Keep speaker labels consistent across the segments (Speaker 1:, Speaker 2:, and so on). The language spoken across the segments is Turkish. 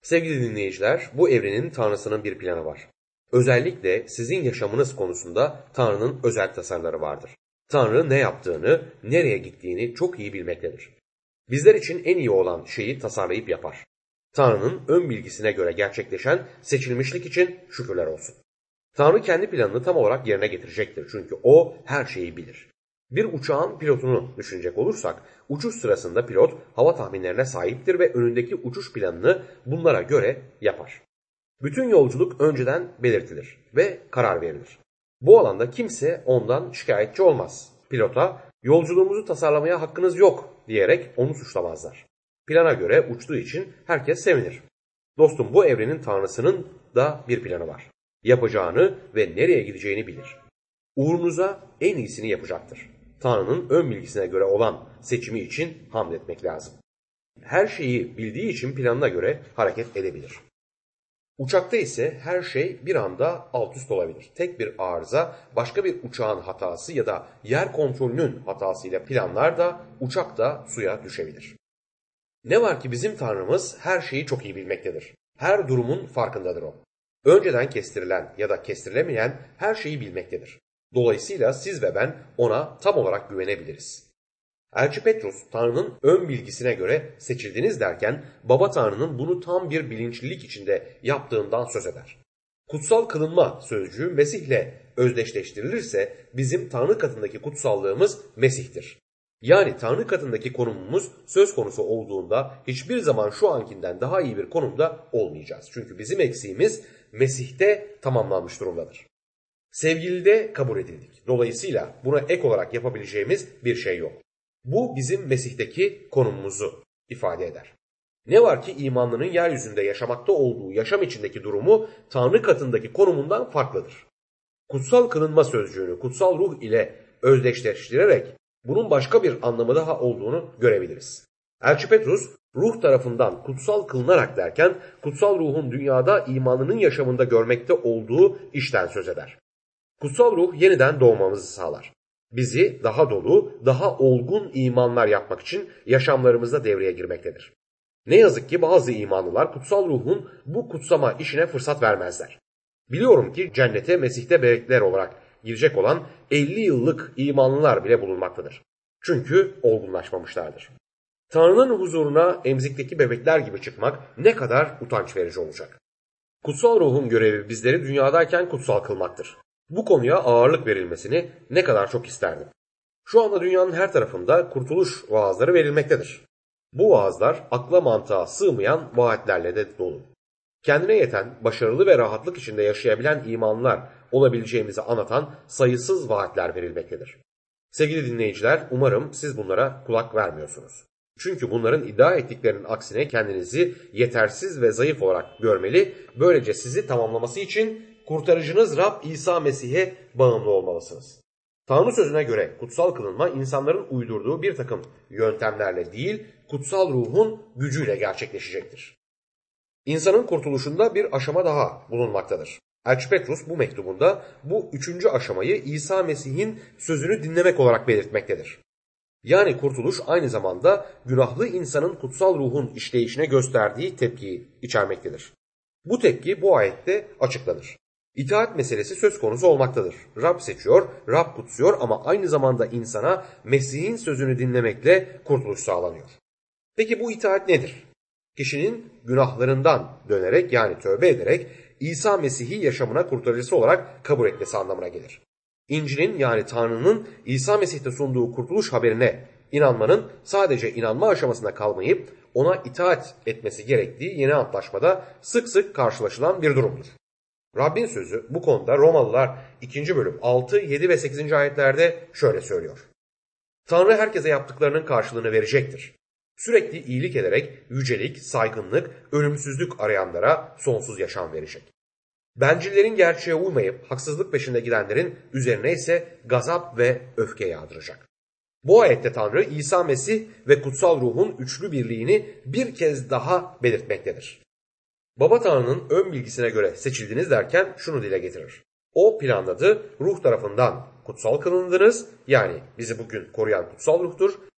Speaker 1: Sevgili dinleyiciler, bu evrenin Tanrısının bir planı var. Özellikle sizin yaşamınız konusunda Tanrı'nın özel tasarıları vardır. Tanrı ne yaptığını, nereye gittiğini çok iyi bilmektedir. Bizler için en iyi olan şeyi tasarlayıp yapar. Tanrı'nın ön bilgisine göre gerçekleşen seçilmişlik için şükürler olsun. Tanrı kendi planını tam olarak yerine getirecektir çünkü O her şeyi bilir. Bir uçağın pilotunu düşünecek olursak, uçuş sırasında pilot hava tahminlerine sahiptir ve önündeki uçuş planını bunlara göre yapar. Bütün yolculuk önceden belirtilir ve karar verilir. Bu alanda kimse ondan şikayetçi olmaz. Pilota, yolculuğumuzu tasarlamaya hakkınız yok diyerek onu suçlamazlar. Plana göre uçtuğu için herkes sevinir. Dostum, bu evrenin Tanrısının da bir planı var. Yapacağını ve nereye gideceğini bilir. Uğrunuza en iyisini yapacaktır. Tanrı'nın ön bilgisine göre olan seçimi için hamd etmek lazım. Her şeyi bildiği için planına göre hareket edebilir. Uçakta ise her şey bir anda alt üst olabilir. Tek bir arıza, başka bir uçağın hatası ya da yer kontrolünün hatasıyla planlar da uçak da suya düşebilir. Ne var ki bizim Tanrımız her şeyi çok iyi bilmektedir. Her durumun farkındadır O. Önceden kestirilen ya da kestirilemeyen her şeyi bilmektedir. Dolayısıyla siz ve ben O'na tam olarak güvenebiliriz. Elçi Petrus, Tanrı'nın ön bilgisine göre seçildiniz derken, Baba Tanrı'nın bunu tam bir bilinçlilik içinde yaptığından söz eder. Kutsal kılınma sözcüğü Mesih'le özdeşleştirilirse bizim Tanrı katındaki kutsallığımız Mesih'tir. Yani Tanrı katındaki konumumuz söz konusu olduğunda hiçbir zaman şu ankinden daha iyi bir konumda olmayacağız. Çünkü bizim eksiğimiz Mesih'te tamamlanmış durumdadır. Sevgilide kabul edildik. Dolayısıyla buna ek olarak yapabileceğimiz bir şey yok. Bu bizim Mesih'teki konumumuzu ifade eder. Ne var ki imanlının yeryüzünde yaşamakta olduğu yaşam içindeki durumu Tanrı katındaki konumundan farklıdır. Kutsal kılınma sözcüğünü kutsal ruh ile özdeşleştirerek bunun başka bir anlamı daha olduğunu görebiliriz. Elçi Petrus, ruh tarafından kutsal kılınarak derken kutsal ruhun dünyada imanının yaşamında görmekte olduğu işten söz eder. Kutsal ruh yeniden doğmamızı sağlar. Bizi daha dolu, daha olgun imanlar yapmak için yaşamlarımızda devreye girmektedir. Ne yazık ki bazı imanlılar kutsal ruhun bu kutsama işine fırsat vermezler. Biliyorum ki cennete Mesih'te bebekler olarak girecek olan 50 yıllık imanlılar bile bulunmaktadır. Çünkü olgunlaşmamışlardır. Tanrı'nın huzuruna emzikteki bebekler gibi çıkmak ne kadar utanç verici olacak. Kutsal ruhun görevi bizleri dünyadayken kutsal kılmaktır. Bu konuya ağırlık verilmesini ne kadar çok isterdim. Şu anda dünyanın her tarafında kurtuluş vaazları verilmektedir. Bu vaazlar akla mantığa sığmayan vaatlerle de dolu. Kendine yeten, başarılı ve rahatlık içinde yaşayabilen imanlılar olabileceğimizi anlatan sayısız vaatler verilmektedir. Sevgili dinleyiciler, umarım siz bunlara kulak vermiyorsunuz. Çünkü bunların iddia ettiklerinin aksine kendinizi yetersiz ve zayıf olarak görmeli, böylece sizi tamamlaması için kurtarıcınız Rab İsa Mesih'e bağımlı olmalısınız. Tanrı sözüne göre kutsal kılınma insanların uydurduğu bir takım yöntemlerle değil, kutsal ruhun gücüyle gerçekleşecektir. İnsanın kurtuluşunda bir aşama daha bulunmaktadır. Elçi Petrus bu mektubunda bu üçüncü aşamayı İsa Mesih'in sözünü dinlemek olarak belirtmektedir. Yani kurtuluş aynı zamanda günahlı insanın kutsal ruhun işleyişine gösterdiği tepkiyi içermektedir. Bu tepki bu ayette açıklanır. İtaat meselesi söz konusu olmaktadır. Rab seçiyor, Rab kutsuyor ama aynı zamanda insana Mesih'in sözünü dinlemekle kurtuluş sağlanıyor. Peki bu itaat nedir? Kişinin günahlarından dönerek yani tövbe ederek İsa Mesih'i yaşamına kurtarıcısı olarak kabul etmesi anlamına gelir. İncil'in yani Tanrı'nın İsa Mesih'te sunduğu kurtuluş haberine inanmanın sadece inanma aşamasında kalmayıp ona itaat etmesi gerektiği yeni antlaşmada sık sık karşılaşılan bir durumdur. Rabbin sözü bu konuda Romalılar 2. bölüm 6, 7 ve 8. ayetlerde şöyle söylüyor. Tanrı herkese yaptıklarının karşılığını verecektir. Sürekli iyilik ederek yücelik, saygınlık, ölümsüzlük arayanlara sonsuz yaşam verecek. Bencillerin gerçeğe uymayıp haksızlık peşinde gidenlerin üzerine ise gazap ve öfke yağdıracak. Bu ayette Tanrı İsa Mesih ve kutsal ruhun üçlü birliğini bir kez daha belirtmektedir. Baba Tanrı'nın ön bilgisine göre seçildiniz derken şunu dile getirir. O planladı, ruh tarafından kutsal kılındınız, yani bizi bugün koruyan kutsal ruhtur.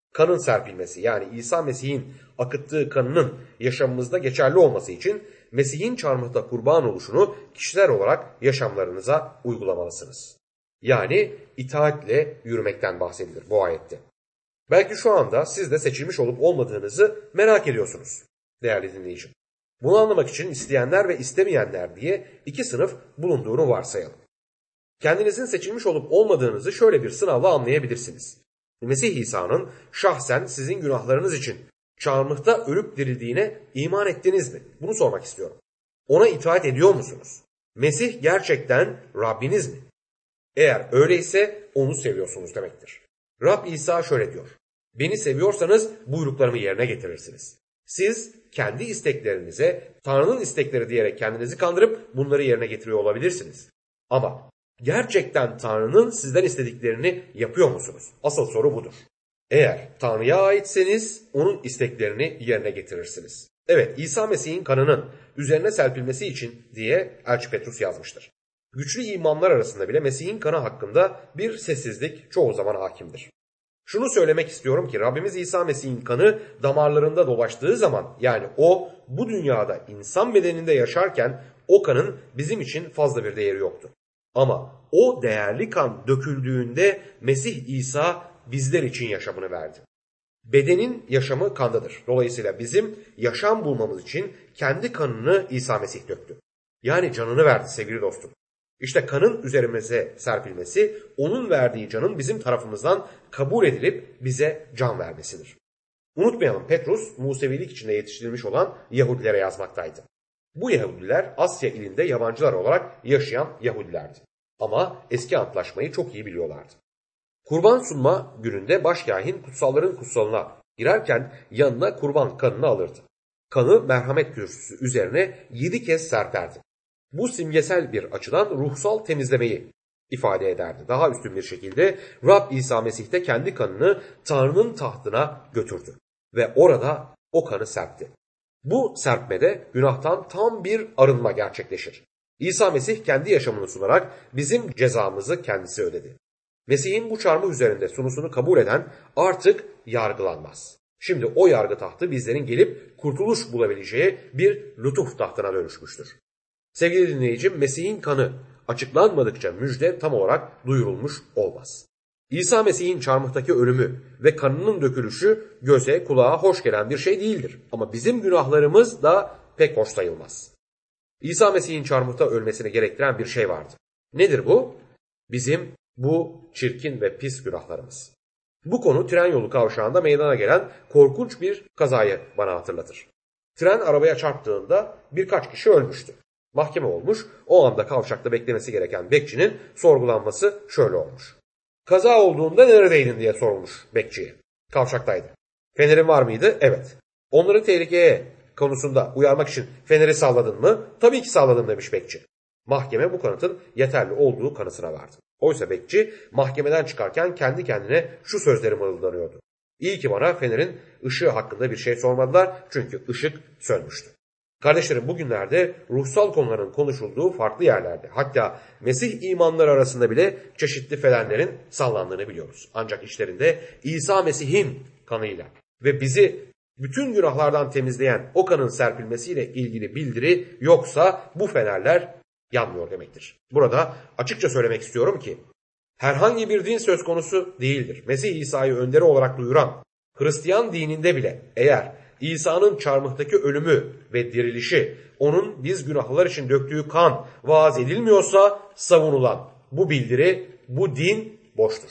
Speaker 1: Kanın serpilmesi yani İsa Mesih'in akıttığı kanının yaşamımızda geçerli olması için Mesih'in çarmıhta kurban oluşunu kişiler olarak yaşamlarınıza uygulamalısınız. Yani itaatle yürümekten bahsedilir bu ayette. Belki şu anda siz de seçilmiş olup olmadığınızı merak ediyorsunuz değerli dinleyicim. Bunu anlamak için isteyenler ve istemeyenler diye iki sınıf bulunduğunu varsayalım. Kendinizin seçilmiş olup olmadığınızı şöyle bir sınavla anlayabilirsiniz. Mesih İsa'nın şahsen sizin günahlarınız için çarmıhta ölüp dirildiğine iman ettiniz mi? Bunu sormak istiyorum. Ona itaat ediyor musunuz? Mesih gerçekten Rabbiniz mi? Eğer öyleyse onu seviyorsunuz demektir. Rab İsa şöyle diyor. Beni seviyorsanız buyruklarımı yerine getirirsiniz. Siz kendi isteklerinize Tanrı'nın istekleri diyerek kendinizi kandırıp bunları yerine getiriyor olabilirsiniz. Ama gerçekten Tanrı'nın sizden istediklerini yapıyor musunuz? Asıl soru budur. Eğer Tanrı'ya aitseniz onun isteklerini yerine getirirsiniz. Evet, İsa Mesih'in kanının üzerine serpilmesi için diye Elçi Petrus yazmıştır. Güçlü imanlar arasında bile Mesih'in kanı hakkında bir sessizlik çoğu zaman hakimdir. Şunu söylemek istiyorum ki Rabbimiz İsa Mesih'in kanı damarlarında dolaştığı zaman yani o bu dünyada insan bedeninde yaşarken o kanın bizim için fazla bir değeri yoktu. Ama o değerli kan döküldüğünde Mesih İsa bizler için yaşamını verdi. Bedenin yaşamı kandadır. Dolayısıyla bizim yaşam bulmamız için kendi kanını İsa Mesih döktü. Yani canını verdi sevgili dostum. İşte kanın üzerimize serpilmesi, onun verdiği canın bizim tarafımızdan kabul edilip bize can vermesidir. Unutmayalım Petrus, Musevilik içinde yetiştirilmiş olan Yahudilere yazmaktaydı. Bu Yahudiler Asya ilinde yabancılar olarak yaşayan Yahudilerdi. Ama eski antlaşmayı çok iyi biliyorlardı. Kurban sunma gününde başkâhin kutsalların kutsalına girerken yanına kurban kanını alırdı. Kanı merhamet kürsüsü üzerine 7 kez serperdi. Bu simgesel bir açıdan ruhsal temizlemeyi ifade ederdi. Daha üstün bir şekilde Rab İsa Mesih de kendi kanını Tanrı'nın tahtına götürdü ve orada o kanı serpti. Bu serpmede günahtan tam bir arınma gerçekleşir. İsa Mesih kendi yaşamını sunarak bizim cezamızı kendisi ödedi. Mesih'in bu çarmıh üzerinde sunusunu kabul eden artık yargılanmaz. Şimdi o yargı tahtı bizlerin gelip kurtuluş bulabileceği bir lütuf tahtına dönüşmüştür. Sevgili dinleyicim, Mesih'in kanı açıklanmadıkça müjde tam olarak duyurulmuş olmaz. İsa Mesih'in çarmıhtaki ölümü ve kanının dökülüşü göze kulağa hoş gelen bir şey değildir. Ama bizim günahlarımız da pek hoş sayılmaz. İsa Mesih'in çarmıhta ölmesini gerektiren bir şey vardı. Nedir bu? Bizim bu çirkin ve pis günahlarımız. Bu konu tren yolu kavşağında meydana gelen korkunç bir kazayı bana hatırlatır. Tren arabaya çarptığında birkaç kişi ölmüştü. Mahkeme olmuş, o anda kavşakta beklemesi gereken bekçinin sorgulanması şöyle olmuş. Kaza olduğunda neredeydin diye sorulmuş bekçiye. Kavşaktaydı. Fenerin var mıydı? Evet. Onları tehlikeye konusunda uyarmak için feneri salladın mı? Tabii ki salladım demiş bekçi. Mahkeme bu kanıtın yeterli olduğu kanısına vardı. Oysa bekçi mahkemeden çıkarken kendi kendine şu sözleri mırıldanıyordu. İyi ki bana fenerin ışığı hakkında bir şey sormadılar çünkü ışık sönmüştü. Kardeşlerim bugünlerde ruhsal konuların konuşulduğu farklı yerlerde hatta Mesih imanları arasında bile çeşitli fenerlerin sallandığını biliyoruz. Ancak içlerinde İsa Mesih'in kanıyla ve bizi bütün günahlardan temizleyen o kanın serpilmesiyle ilgili bildiri yoksa bu fenerler yanmıyor demektir. Burada açıkça söylemek istiyorum ki herhangi bir din söz konusu değildir. Mesih İsa'yı önderi olarak duyuran Hristiyan dininde bile eğer İsa'nın çarmıhtaki ölümü ve dirilişi, onun biz günahlar için döktüğü kan vaaz edilmiyorsa savunulan bu bildiri, bu din boştur.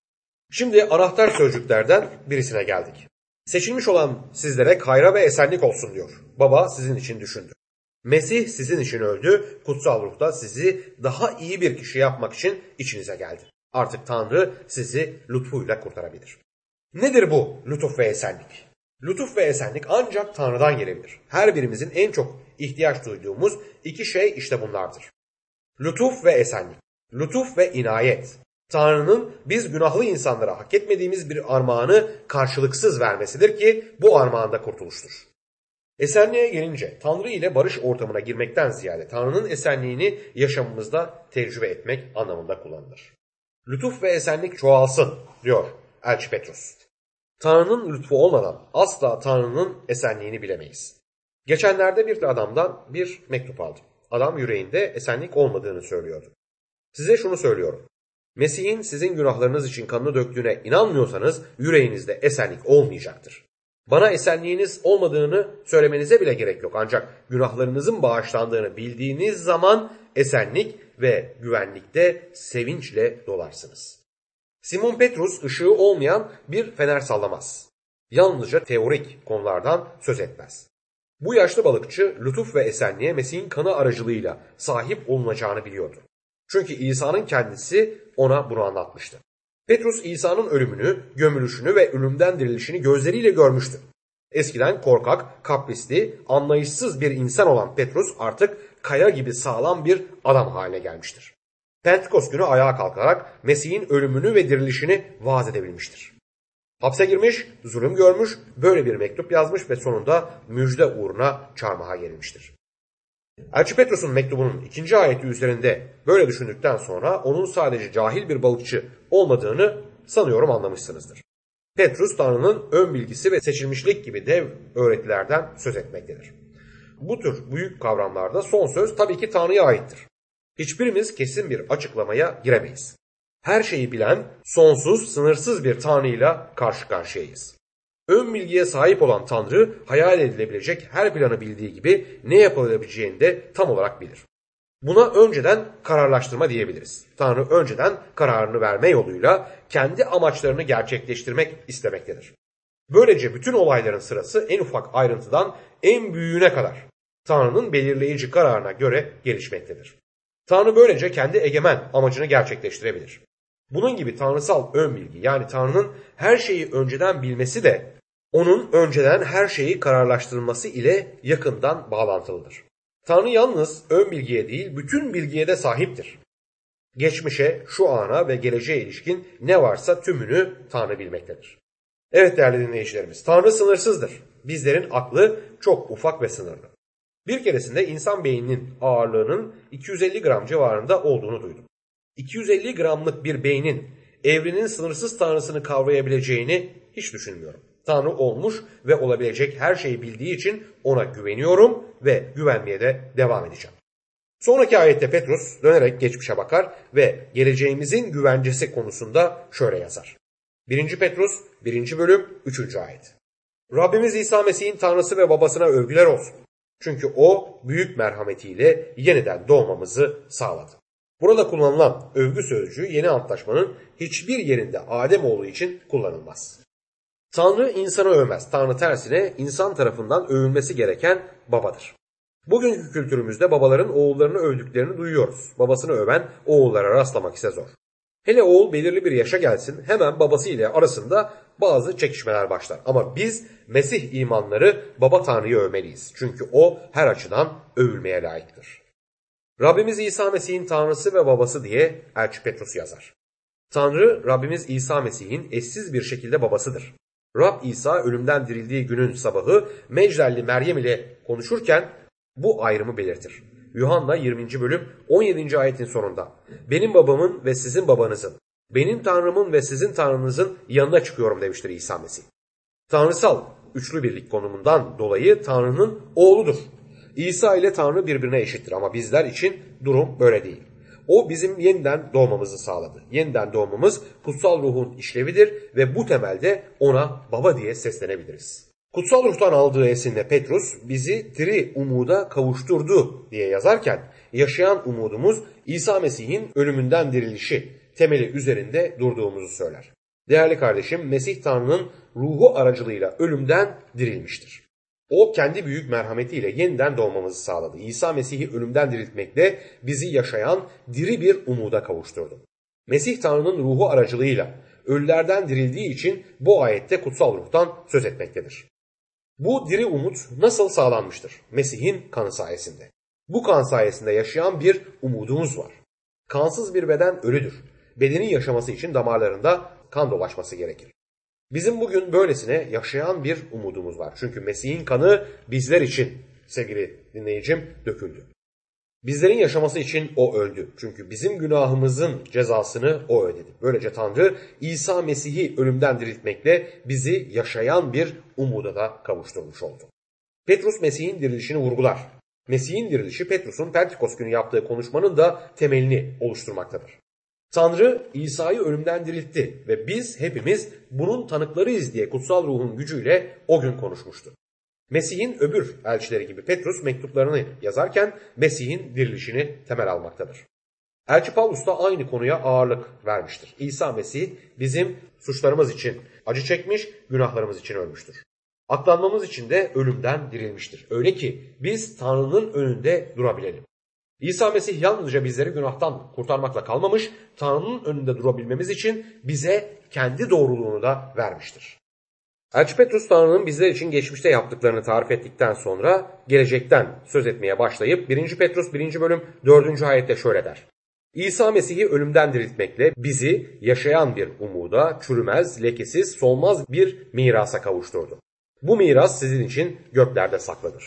Speaker 1: Şimdi anahtar sözcüklerden birisine geldik. Seçilmiş olan sizlere kayra ve esenlik olsun diyor. Baba sizin için düşündü. Mesih sizin için öldü, kutsal ruh da sizi daha iyi bir kişi yapmak için içinize geldi. Artık Tanrı sizi lütfuyla kurtarabilir. Nedir bu lütuf ve esenlik? Lütuf ve esenlik ancak Tanrı'dan gelebilir. Her birimizin en çok ihtiyaç duyduğumuz iki şey işte bunlardır. Lütuf ve esenlik. Lütuf ve inayet. Tanrı'nın biz günahlı insanlara hak etmediğimiz bir armağanı karşılıksız vermesidir ki bu armağanda kurtuluştur. Esenliğe gelince Tanrı ile barış ortamına girmekten ziyade Tanrı'nın esenliğini yaşamımızda tecrübe etmek anlamında kullanılır. Lütuf ve esenlik çoğalsın diyor Elçi Petrus. Tanrı'nın lütfu olmadan asla Tanrı'nın esenliğini bilemeyiz. Geçenlerde bir adamdan bir mektup aldım. Adam yüreğinde esenlik olmadığını söylüyordu. Size şunu söylüyorum. Mesih'in sizin günahlarınız için kanını döktüğüne inanmıyorsanız yüreğinizde esenlik olmayacaktır. Bana esenliğiniz olmadığını söylemenize bile gerek yok. Ancak günahlarınızın bağışlandığını bildiğiniz zaman esenlik ve güvenlikte sevinçle dolarsınız. Simon Petrus ışığı olmayan bir fener sallamaz. Yalnızca teorik konulardan söz etmez. Bu yaşlı balıkçı lütuf ve esenliğe Mesih'in kanı aracılığıyla sahip olunacağını biliyordu. Çünkü İsa'nın kendisi ona bunu anlatmıştı. Petrus İsa'nın ölümünü, gömülüşünü ve ölümden dirilişini gözleriyle görmüştü. Eskiden korkak, kaprisli, anlayışsız bir insan olan Petrus artık kaya gibi sağlam bir adam haline gelmiştir. Pentekost günü ayağa kalkarak Mesih'in ölümünü ve dirilişini vaaz edebilmiştir. Hapse girmiş, zulüm görmüş, böyle bir mektup yazmış ve sonunda müjde uğruna çarmıha gerilmiştir. Elçi Petrus'un mektubunun 2. ayeti üzerinde böyle düşündükten sonra onun sadece cahil bir balıkçı olmadığını sanıyorum anlamışsınızdır. Petrus Tanrı'nın ön bilgisi ve seçilmişlik gibi dev öğretilerden söz etmektedir. Bu tür büyük kavramlarda son söz tabii ki Tanrı'ya aittir. Hiçbirimiz kesin bir açıklamaya giremeyiz. Her şeyi bilen, sonsuz, sınırsız bir Tanrı'yla karşı karşıyayız. Ön bilgiye sahip olan Tanrı, hayal edilebilecek her planı bildiği gibi ne yapılabileceğini de tam olarak bilir. Buna önceden kararlaştırma diyebiliriz. Tanrı önceden kararını verme yoluyla kendi amaçlarını gerçekleştirmek istemektedir. Böylece bütün olayların sırası en ufak ayrıntıdan en büyüğüne kadar Tanrı'nın belirleyici kararına göre gelişmektedir. Tanrı böylece kendi egemen amacını gerçekleştirebilir. Bunun gibi tanrısal ön bilgi, yani Tanrı'nın her şeyi önceden bilmesi de onun önceden her şeyi kararlaştırması ile yakından bağlantılıdır. Tanrı yalnız ön bilgiye değil, bütün bilgiye de sahiptir. Geçmişe, şu ana ve geleceğe ilişkin ne varsa tümünü Tanrı bilmektedir. Evet değerli dinleyicilerimiz, Tanrı sınırsızdır. Bizlerin aklı çok ufak ve sınırlı. Bir keresinde insan beyninin ağırlığının 250 gram civarında olduğunu duydum. 250 gramlık bir beynin evrenin sınırsız tanrısını kavrayabileceğini hiç düşünmüyorum. Tanrı olmuş ve olabilecek her şeyi bildiği için ona güveniyorum ve güvenmeye de devam edeceğim. Sonraki ayette Petrus dönerek geçmişe bakar ve geleceğimizin güvencesi konusunda şöyle yazar. 1. Petrus 1. bölüm 3. ayet. Rabbimiz İsa Mesih'in Tanrısı ve Babasına övgüler olsun. Çünkü o büyük merhametiyle yeniden doğmamızı sağladı. Burada kullanılan övgü sözcüğü Yeni Antlaşmanın hiçbir yerinde Ademoğlu için kullanılmaz. Tanrı insanı övmez. Tanrı tersine insan tarafından övülmesi gereken babadır. Bugünkü kültürümüzde babaların oğullarını övdüklerini duyuyoruz. Babasını öven oğullara rastlamak ise zor. Hele oğul belirli bir yaşa gelsin, hemen babası ile arasında bazı çekişmeler başlar. Ama biz Mesih imanları baba Tanrı'yı övmeliyiz. Çünkü o her açıdan övülmeye layıktır. Rabbimiz İsa Mesih'in Tanrısı ve babası diye Elçi Petrus yazar. Tanrı, Rabbimiz İsa Mesih'in eşsiz bir şekilde babasıdır. Rab İsa ölümden dirildiği günün sabahı Mecdelli Meryem ile konuşurken bu ayrımı belirtir. Yuhanna 20. bölüm 17. ayetin sonunda benim babamın ve sizin babanızın, benim Tanrımın ve sizin Tanrınızın yanına çıkıyorum demiştir İsa Mesih. Tanrısal üçlü birlik konumundan dolayı Tanrı'nın oğludur. İsa ile Tanrı birbirine eşittir ama bizler için durum böyle değil. O bizim yeniden doğmamızı sağladı. Yeniden doğmamız kutsal ruhun işlevidir ve bu temelde ona baba diye seslenebiliriz. Kutsal ruhtan aldığı esinle Petrus bizi diri umuda kavuşturdu diye yazarken yaşayan umudumuz İsa Mesih'in ölümünden dirilişi temeli üzerinde durduğumuzu söyler. Değerli kardeşim, Mesih Tanrı'nın ruhu aracılığıyla ölümden dirilmiştir. O kendi büyük merhametiyle yeniden doğmamızı sağladı. İsa Mesih'i ölümden diriltmekle bizi yaşayan diri bir umuda kavuşturdu. Mesih Tanrı'nın ruhu aracılığıyla ölülerden dirildiği için bu ayette kutsal ruhtan söz etmektedir. Bu diri umut nasıl sağlanmıştır? Mesih'in kanı sayesinde. Bu kan sayesinde yaşayan bir umudumuz var. Kansız bir beden ölüdür. Bedenin yaşaması için damarlarında kan dolaşması gerekir. Bizim bugün böylesine yaşayan bir umudumuz var. Çünkü Mesih'in kanı bizler için sevgili dinleyicim döküldü. Bizlerin yaşaması için o öldü. Çünkü bizim günahımızın cezasını o ödedi. Böylece Tanrı İsa Mesih'i ölümden diriltmekle bizi yaşayan bir umuda da kavuşturmuş oldu. Petrus Mesih'in dirilişini vurgular. Mesih'in dirilişi Petrus'un Pentekos günü yaptığı konuşmanın da temelini oluşturmaktadır. Tanrı İsa'yı ölümden diriltti ve biz hepimiz bunun tanıklarıyız diye kutsal ruhun gücüyle o gün konuşmuştu. Mesih'in öbür elçileri gibi Petrus mektuplarını yazarken Mesih'in dirilişini temel almaktadır. Elçi Pavlus da aynı konuya ağırlık vermiştir. İsa Mesih bizim suçlarımız için acı çekmiş, günahlarımız için ölmüştür. Aklanmamız için de ölümden dirilmiştir. Öyle ki biz Tanrı'nın önünde durabilelim. İsa Mesih yalnızca bizleri günahtan kurtarmakla kalmamış, Tanrı'nın önünde durabilmemiz için bize kendi doğruluğunu da vermiştir. Elçi Petrus Tanrı'nın bizler için geçmişte yaptıklarını tarif ettikten sonra gelecekten söz etmeye başlayıp 1. Petrus 1. bölüm 4. ayette şöyle der. İsa Mesih'i ölümden diriltmekle bizi yaşayan bir umuda, çürümez, lekesiz, solmaz bir mirasa kavuşturdu. Bu miras sizin için göklerde saklıdır.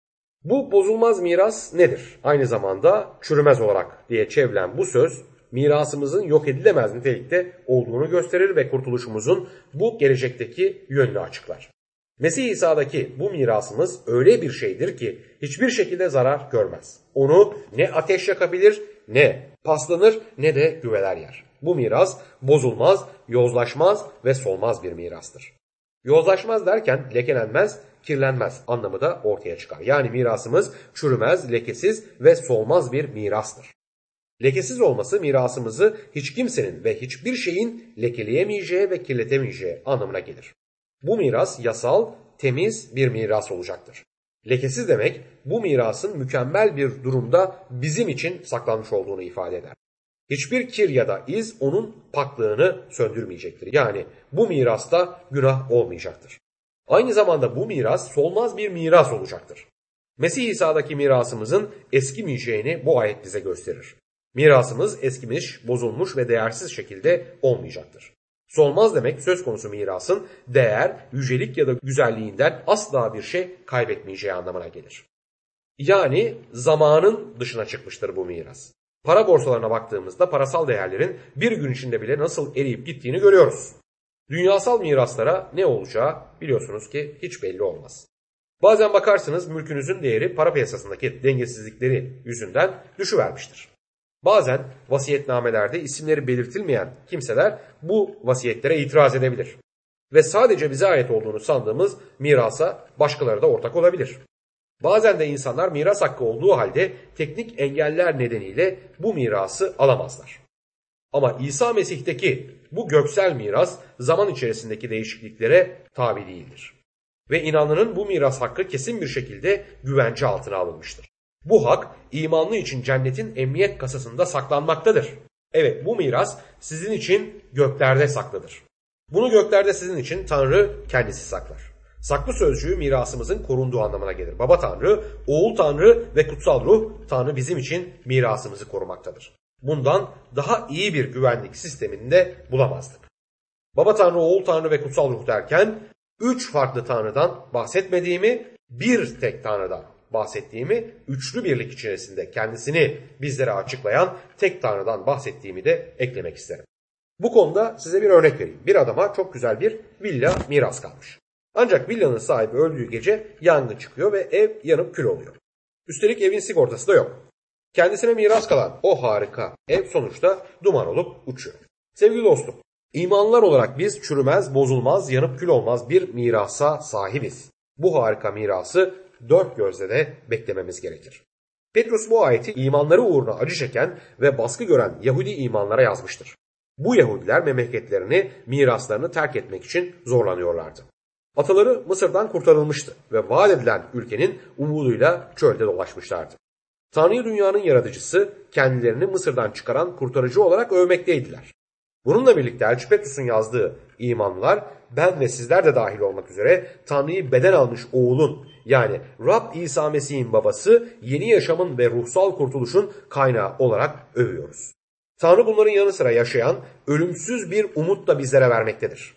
Speaker 1: Bu bozulmaz miras nedir? Aynı zamanda çürümez olarak diye çevrilen bu söz mirasımızın yok edilemez nitelikte olduğunu gösterir ve kurtuluşumuzun bu gelecekteki yönünü açıklar. Mesih İsa'daki bu mirasımız öyle bir şeydir ki hiçbir şekilde zarar görmez. Onu ne ateş yakabilir, ne paslanır, ne de güveler yer. Bu miras bozulmaz, yozlaşmaz ve solmaz bir mirastır. Yozlaşmaz derken lekelenmez, kirlenmez anlamı da ortaya çıkar. Yani mirasımız çürümez, lekesiz ve solmaz bir mirastır. Lekesiz olması mirasımızı hiç kimsenin ve hiçbir şeyin lekeleyemeyeceği ve kirletemeyeceği anlamına gelir. Bu miras yasal, temiz bir miras olacaktır. Lekesiz demek bu mirasın mükemmel bir durumda bizim için saklanmış olduğunu ifade eder. Hiçbir kir ya da iz onun paklığını söndürmeyecektir. Yani bu mirasta günah olmayacaktır. Aynı zamanda bu miras solmaz bir miras olacaktır. Mesih İsa'daki mirasımızın eskimeyeceğini bu ayet bize gösterir. Mirasımız eskimiş, bozulmuş ve değersiz şekilde olmayacaktır. Solmaz demek söz konusu mirasın değer, yücelik ya da güzelliğinden asla bir şey kaybetmeyeceği anlamına gelir. Yani zamanın dışına çıkmıştır bu miras. Para borsalarına baktığımızda parasal değerlerin bir gün içinde bile nasıl eriyip gittiğini görüyoruz. Dünyasal miraslara ne olacağı biliyorsunuz ki hiç belli olmaz. Bazen bakarsınız mülkünüzün değeri para piyasasındaki dengesizlikleri yüzünden düşüvermiştir. Bazen vasiyetnamelerde isimleri belirtilmeyen kimseler bu vasiyetlere itiraz edebilir. Ve sadece bize ait olduğunu sandığımız mirasa başkaları da ortak olabilir. Bazen de insanlar miras hakkı olduğu halde teknik engeller nedeniyle bu mirası alamazlar. Ama İsa Mesih'teki bu göksel miras zaman içerisindeki değişikliklere tabi değildir. Ve inanlının bu miras hakkı kesin bir şekilde güvence altına alınmıştır. Bu hak imanlı için cennetin emniyet kasasında saklanmaktadır. Evet, bu miras sizin için göklerde saklıdır. Bunu göklerde sizin için Tanrı kendisi saklar. Saklı sözcüğü mirasımızın korunduğu anlamına gelir. Baba Tanrı, Oğul Tanrı ve Kutsal Ruh Tanrı bizim için mirasımızı korumaktadır. Bundan daha iyi bir güvenlik sisteminde bulamazdık. Baba Tanrı, Oğul Tanrı ve Kutsal Ruh derken 3 farklı Tanrı'dan bahsetmediğimi, bir tek Tanrı'dan bahsettiğimi, üçlü birlik içerisinde kendisini bizlere açıklayan tek Tanrı'dan bahsettiğimi de eklemek isterim. Bu konuda size bir örnek vereyim. Bir adama çok güzel bir villa miras kalmış. Ancak villanın sahibi öldüğü gece yangın çıkıyor ve ev yanıp kül oluyor. Üstelik evin sigortası da yok. Kendisine miras kalan o harika ev sonuçta duman olup uçuyor. Sevgili dostum, imanlılar olarak biz çürümez, bozulmaz, yanıp kül olmaz bir mirasa sahibiz. Bu harika mirası dört gözle de beklememiz gerekir. Petrus bu ayeti imanları uğruna acı çeken ve baskı gören Yahudi imanlara yazmıştır. Bu Yahudiler memleketlerini, miraslarını terk etmek için zorlanıyorlardı. Ataları Mısır'dan kurtarılmıştı ve vaat edilen ülkenin umuduyla çölde dolaşmışlardı. Tanrı dünyanın yaratıcısı kendilerini Mısır'dan çıkaran kurtarıcı olarak övmekteydiler. Bununla birlikte Elçi Petrus'un yazdığı imanlılar, ben ve sizler de dahil olmak üzere Tanrı'yı beden almış oğulun yani Rab İsa Mesih'in babası, yeni yaşamın ve ruhsal kurtuluşun kaynağı olarak övüyoruz. Tanrı bunların yanı sıra yaşayan ölümsüz bir umut da bizlere vermektedir.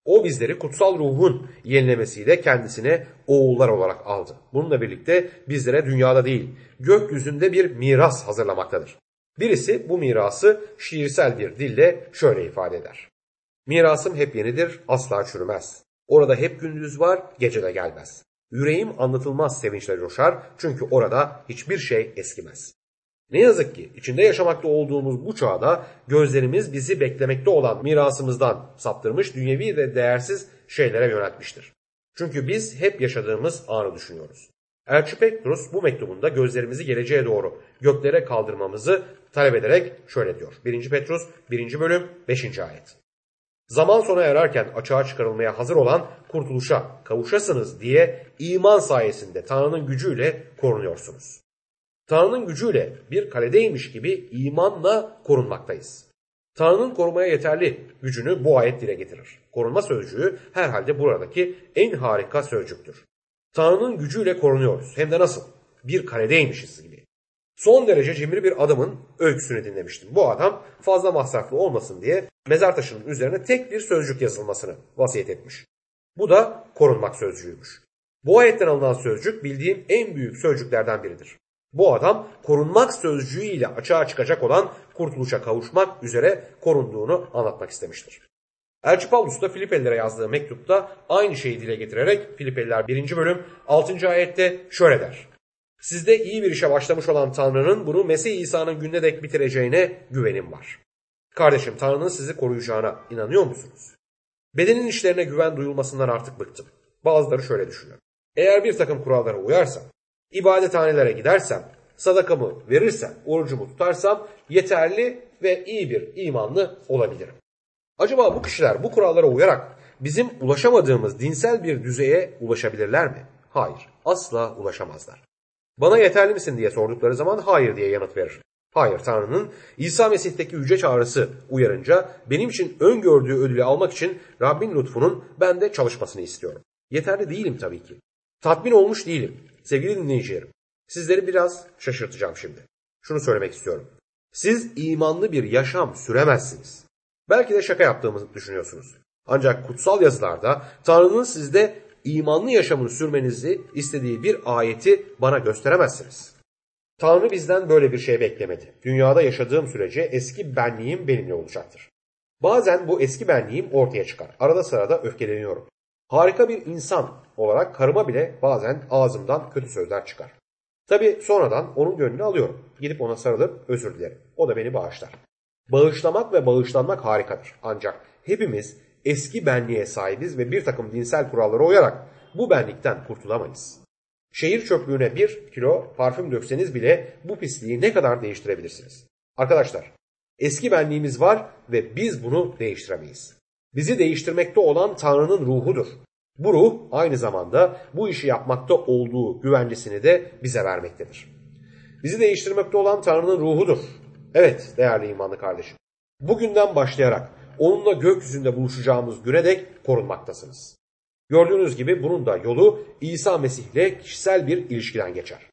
Speaker 1: O bizleri kutsal ruhun yenilemesiyle kendisine oğullar olarak aldı. Bununla birlikte bizlere dünyada değil, gökyüzünde bir miras hazırlamaktadır. Birisi bu mirası şiirsel bir dille şöyle ifade eder. Mirasım hep yenidir, asla çürümez. Orada hep gündüz var, gece de gelmez. Yüreğim anlatılmaz sevinçle coşar çünkü orada hiçbir şey eskimez. Ne yazık ki içinde yaşamakta olduğumuz bu çağda gözlerimiz bizi beklemekte olan mirasımızdan saptırmış, dünyevi ve değersiz şeylere yöneltmiştir. Çünkü biz hep yaşadığımız anı düşünüyoruz. Elçi Petrus bu mektubunda gözlerimizi geleceğe doğru göklere kaldırmamızı talep ederek şöyle diyor. 1. Petrus 1. bölüm 5. ayet. Zaman sona ererken açığa çıkarılmaya hazır olan kurtuluşa kavuşasınız diye iman sayesinde Tanrı'nın gücüyle korunuyorsunuz. Tanrı'nın gücüyle bir kaledeymiş gibi imanla korunmaktayız. Tanrı'nın korumaya yeterli gücünü bu ayet dile getirir. Korunma sözcüğü herhalde buradaki en harika sözcüktür. Tanrı'nın gücüyle korunuyoruz. Hem de nasıl? Bir kaledeymişiz gibi. Son derece cimri bir adamın öyküsünü dinlemiştim. Bu adam fazla masraflı olmasın diye mezar taşının üzerine tek bir sözcük yazılmasını vasiyet etmiş. Bu da korunmak sözcüğüymüş. Bu ayetten alınan sözcük bildiğim en büyük sözcüklerden biridir. Bu adam korunmak sözcüğüyle açığa çıkacak olan kurtuluşa kavuşmak üzere korunduğunu anlatmak istemiştir. Elçi Pavlus da Filipelilere yazdığı mektupta aynı şeyi dile getirerek Filipeliler 1. bölüm 6. ayette şöyle der. Sizde iyi bir işe başlamış olan Tanrı'nın bunu Mesih İsa'nın gününe dek bitireceğine güvenim var. Kardeşim, Tanrı'nın sizi koruyacağına inanıyor musunuz? Bedenin işlerine güven duyulmasından artık bıktım. Bazıları şöyle düşünüyor. Eğer bir takım kurallara uyarsam, ibadethanelere gidersem, sadakamı verirsem, orucumu tutarsam yeterli ve iyi bir imanlı olabilirim. Acaba bu kişiler bu kurallara uyarak bizim ulaşamadığımız dinsel bir düzeye ulaşabilirler mi? Hayır, asla ulaşamazlar. Bana yeterli misin diye sordukları zaman hayır diye yanıt verir. Hayır, Tanrı'nın İsa Mesih'teki yüce çağrısı uyarınca benim için öngördüğü ödülü almak için Rabbin lütfunun bende çalışmasını istiyorum. Yeterli değilim tabii ki. Tatmin olmuş değilim. Sevgili dinleyicilerim, sizleri biraz şaşırtacağım şimdi. Şunu söylemek istiyorum. Siz imanlı bir yaşam süremezsiniz. Belki de şaka yaptığımızı düşünüyorsunuz. Ancak kutsal yazılarda Tanrı'nın sizde imanlı yaşamını sürmenizi istediği bir ayeti bana gösteremezsiniz. Tanrı bizden böyle bir şey beklemedi. Dünyada yaşadığım sürece eski benliğim benimle olacaktır. Bazen bu eski benliğim ortaya çıkar. Arada sırada öfkeleniyorum. Harika bir insan olarak karıma bile bazen ağzımdan kötü sözler çıkar. Tabii sonradan onun gönlünü alıyorum. Gidip ona sarılıp özür dilerim. O da beni bağışlar. Bağışlamak ve bağışlanmak harikadır. Ancak hepimiz eski benliğe sahibiz ve bir takım dinsel kurallara uyarak bu benlikten kurtulamayız. Şehir çöplüğüne 1 kilo parfüm dökseniz bile bu pisliği ne kadar değiştirebilirsiniz? Arkadaşlar, eski benliğimiz var ve biz bunu değiştiremeyiz. Bizi değiştirmekte olan Tanrı'nın ruhudur. Bu ruh aynı zamanda bu işi yapmakta olduğu güvencesini de bize vermektedir. Bizi değiştirmekte olan Tanrı'nın ruhudur. Evet değerli imanlı kardeşim. Bugünden başlayarak onunla gökyüzünde buluşacağımız güne dek korunmaktasınız. Gördüğünüz gibi bunun da yolu İsa Mesih'le kişisel bir ilişkiden geçer.